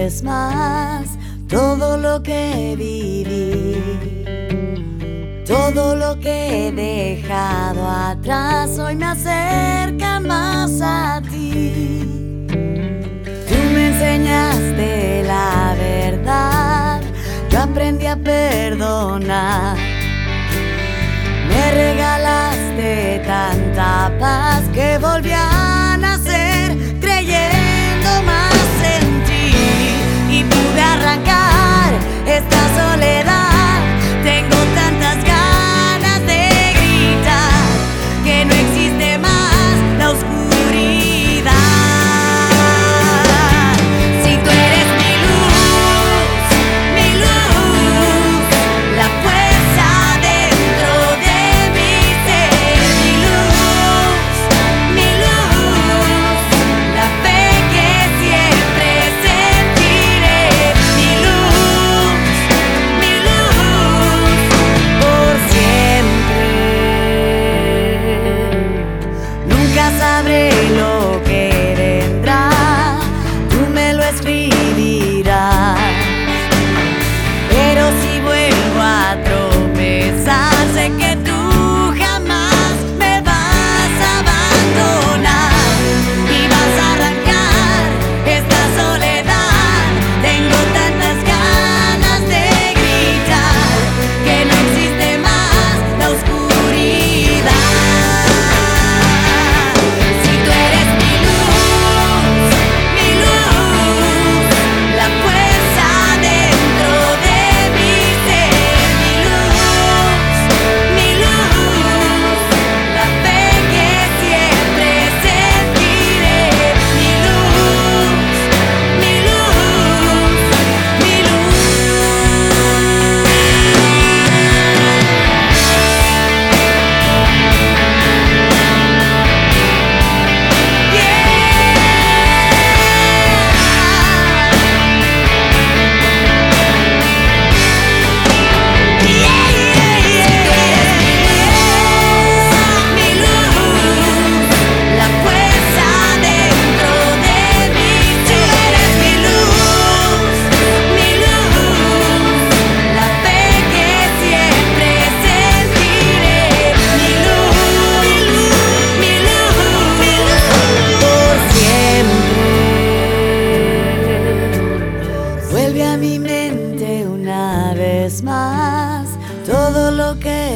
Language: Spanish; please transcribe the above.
vez más todo lo que viví, todo lo que he dejado atrás hoy me acerca más a ti. Tú me enseñaste la verdad, yo aprendí a perdonar. Me regalaste tanta paz que volví a nacer creyendo más en ti y pude arrancar esta soledad. Tengo tantas ganas de gritar que no existe más la oscuridad. Si tú eres mi luz, la fuerza dentro de mi ser, mi luz, la fe que siempre sentiré, mi luz, por siempre. Nunca sabré lo que vendrá, tú me lo escribirás, pero si vuelvo a tropezar, sé que tú jamás me vas a abandonar y vas a arrancar esta soledad. Tengo tantas ganas de gritar que no existe más la oscuridad. Si tú eres mi luz, la fuerza dentro de mi ser, mi luz, la fe que siempre sentiré, mi luz, mi luz. La fuerza dentro de mí, tú eres mi luz, la fe que siempre sentiré, mi luz, por siempre. Vuelve a mi mente una vez más todo lo que